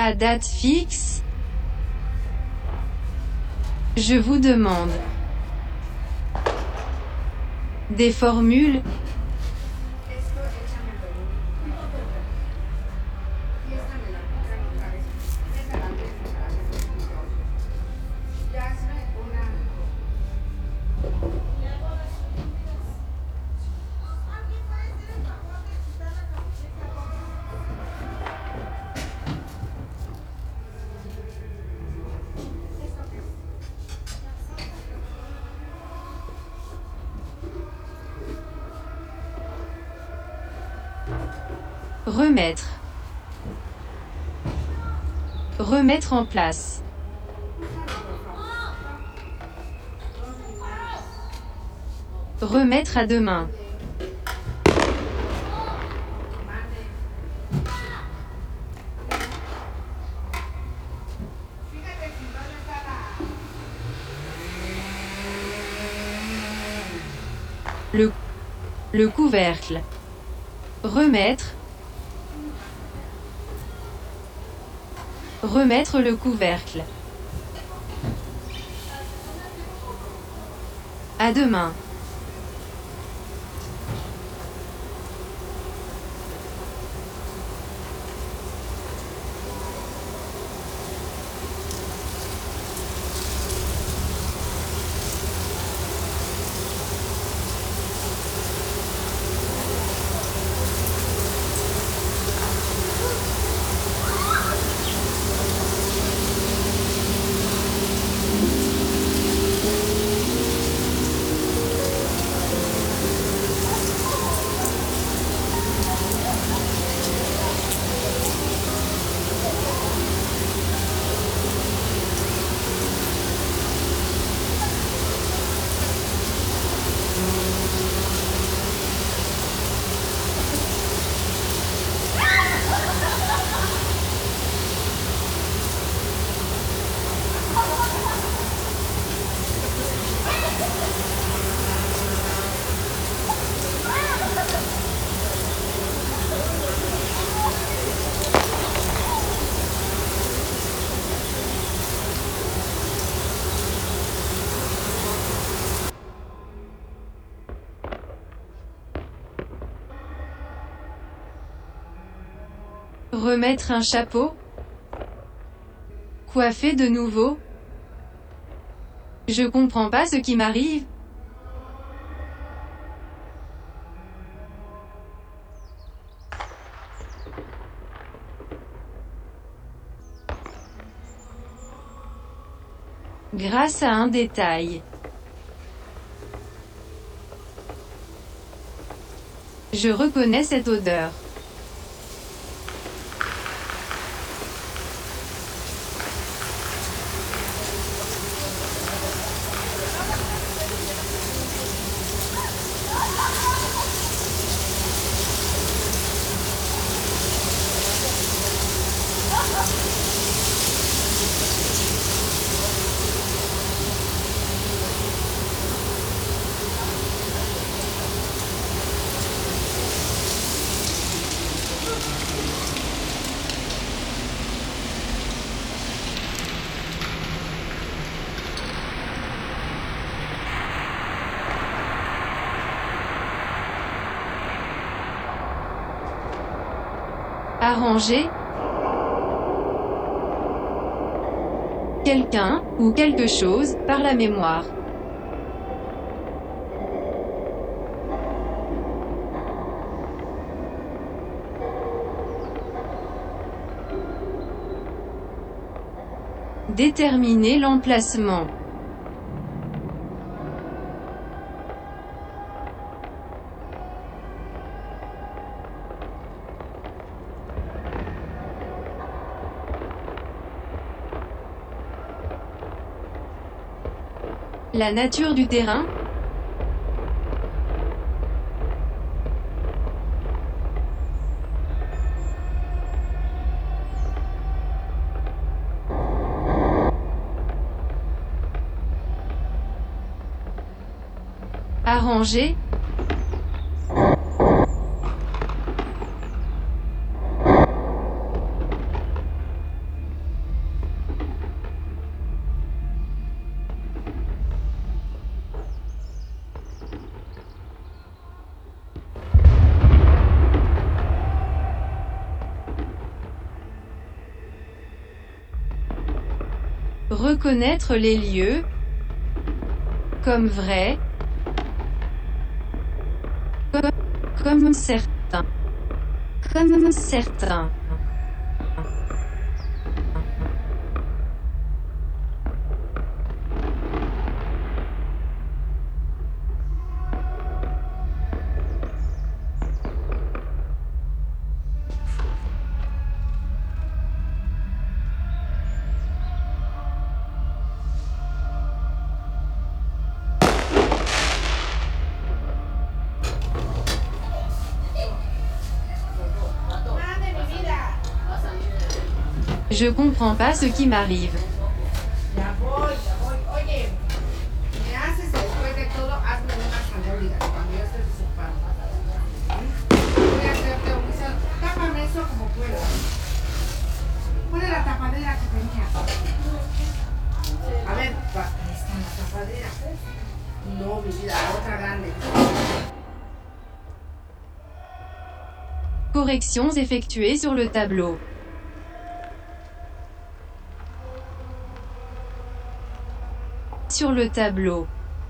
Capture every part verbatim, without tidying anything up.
À date fixe? Je vous demande. Des formules? Remettre. Remettre en place. Remettre à demain. Le, le couvercle. Remettre. Remettre le couvercle. À demain. Remettre un chapeau? Coiffer de nouveau? Je comprends pas ce qui m'arrive. Grâce à un détail. Je reconnais cette odeur. Arranger. Quelqu'un, ou quelque chose, par la mémoire. Déterminer l'emplacement. La nature du terrain? Arranger. Reconnaître les lieux comme vrais, comme, comme certains, comme certains. Je comprends pas ce qui m'arrive. Ya voy, ya voy. Oye, me haces después de todo, hazme unas albóndigas cuando yo esté desocupado. Voy a hacerte un guisado. Tápame eso como puedas. ¿Cuál es la tapadera que tenía? A ver, va, ahí está la tapadera. No, mi vida, la otra grande. Corrections effectuées sur le tableau. Sur le tableau.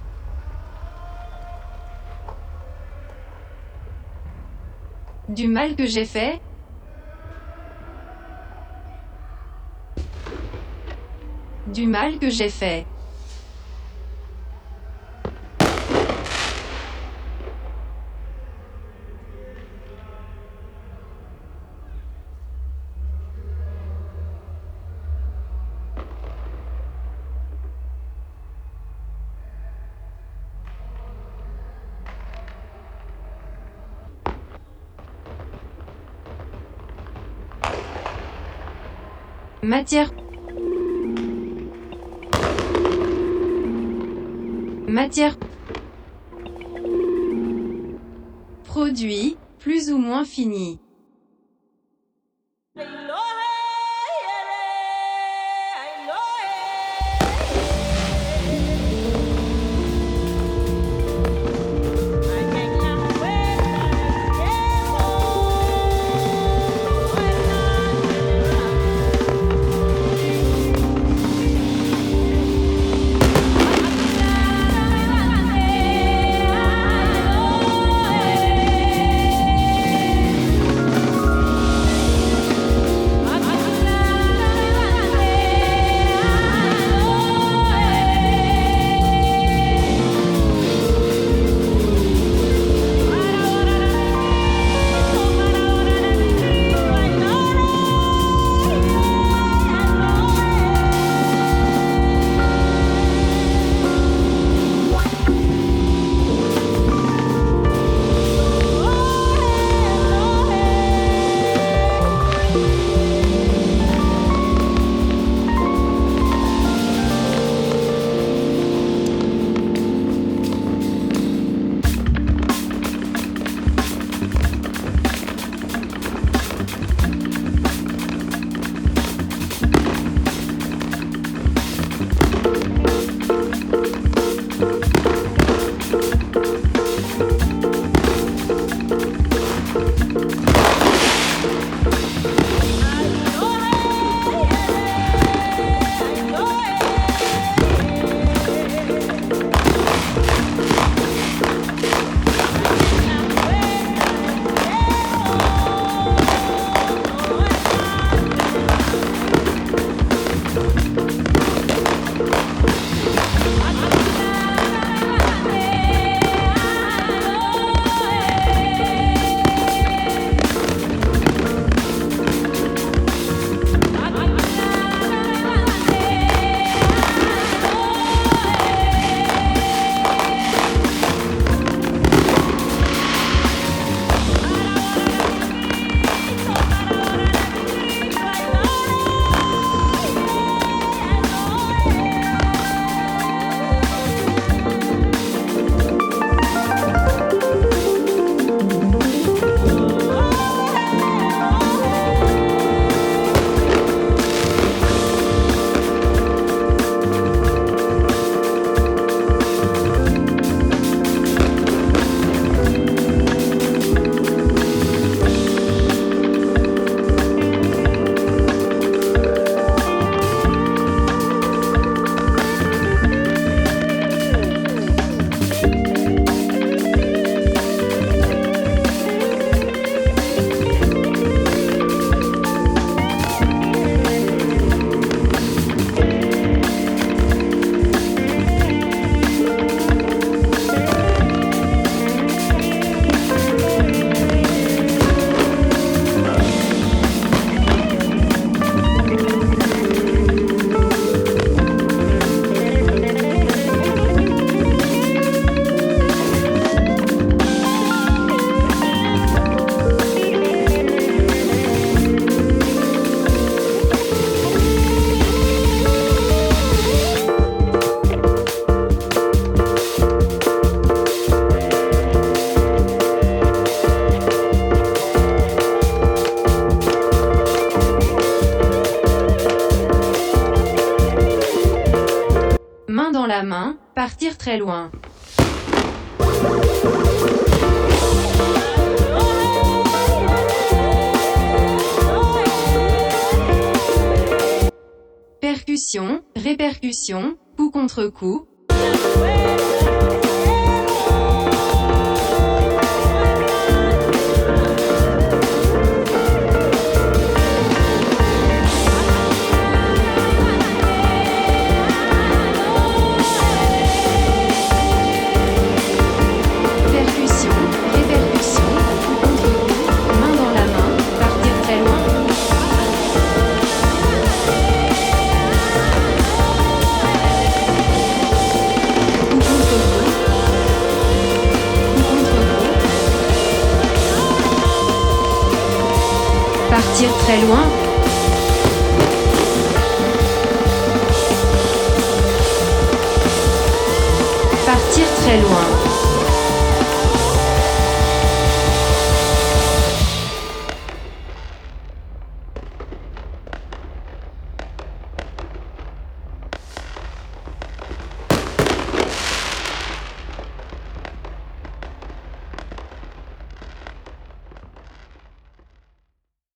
Du mal que j'ai fait? Du mal que j'ai fait. Matière. Matière. Produit, plus ou moins fini. Partir très loin. Percussion, répercussion, coup contre coup. Percussion, répercussion, coup contre coup, main dans la main, partir très loin. Coup contre coup. Coup contre coup. Partir très loin. Partir très loin.